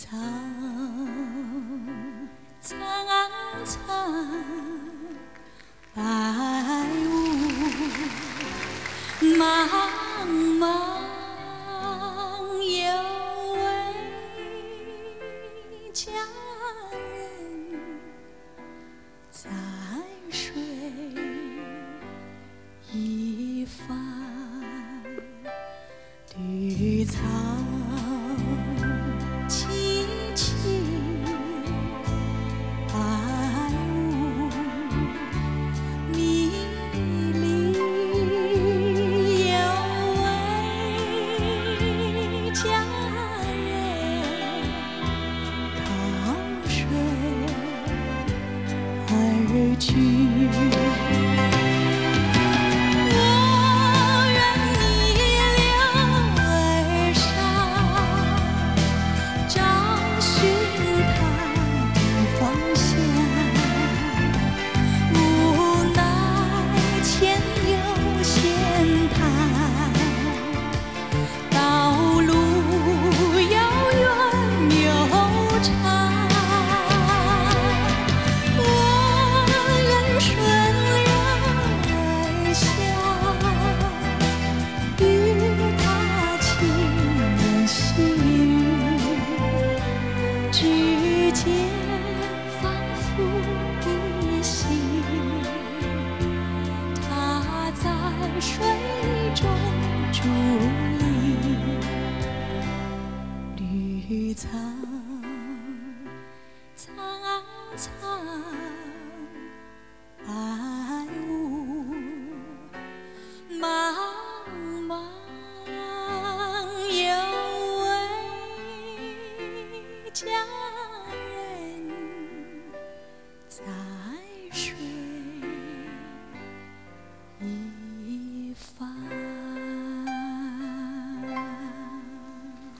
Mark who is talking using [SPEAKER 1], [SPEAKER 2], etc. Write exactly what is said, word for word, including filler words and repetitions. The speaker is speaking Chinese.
[SPEAKER 1] 草苍苍，白雾茫茫，有位佳人在水一方，绿草萋萋，白雾迷离，有位佳人靠水而居。指尖仿佛依稀，他在水中伫立，绿草苍苍，白雾茫茫，有位佳